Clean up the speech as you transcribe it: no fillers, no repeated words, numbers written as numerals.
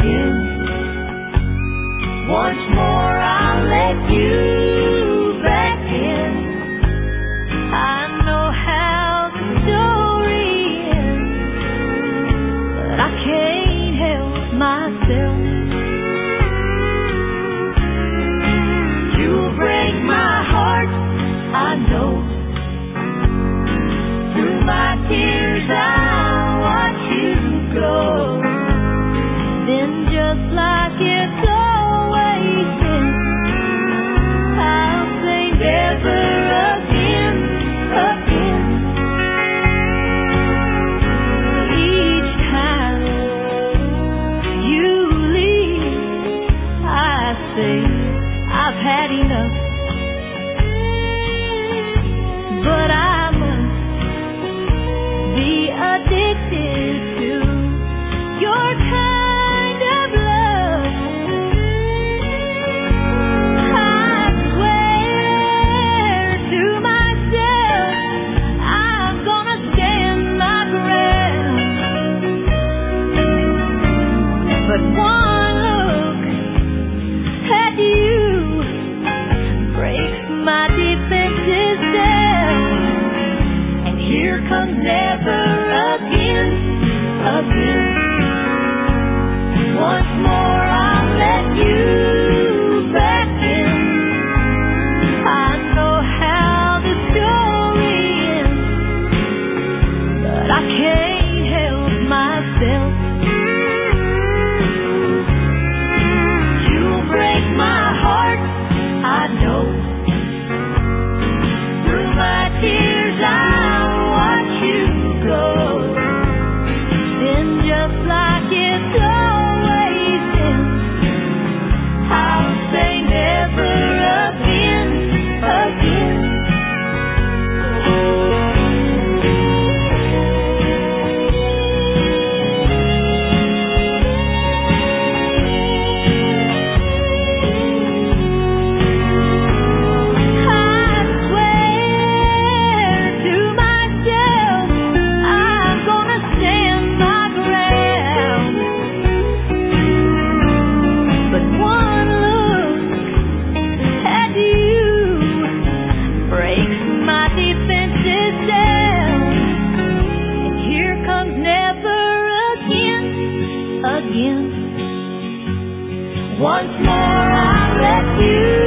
again. Once more I'll let you back in. I know how the story ends, but I can't help myself. You'll break my heart, I know. Through my tears I'll watch you go. Then just like it's always been, I'll say never again, again. Each time you leave, I say I've had enough. But I must be addicted to your kind of love. I swear to myself I'm gonna stand my ground. But one look at you breaks my defenses down. And here comes never again, again. Once more I'll let you back in. I know how the story ends, but I can't help myself. You'll break my heart, I know. Through my tears I'll watch you go. Then just like it's always been, I'll say never again, again. I swear to myself I'm gonna stand my ground. But one look at you breaks my defenses down. And here comes never again, again. Once more I'll let you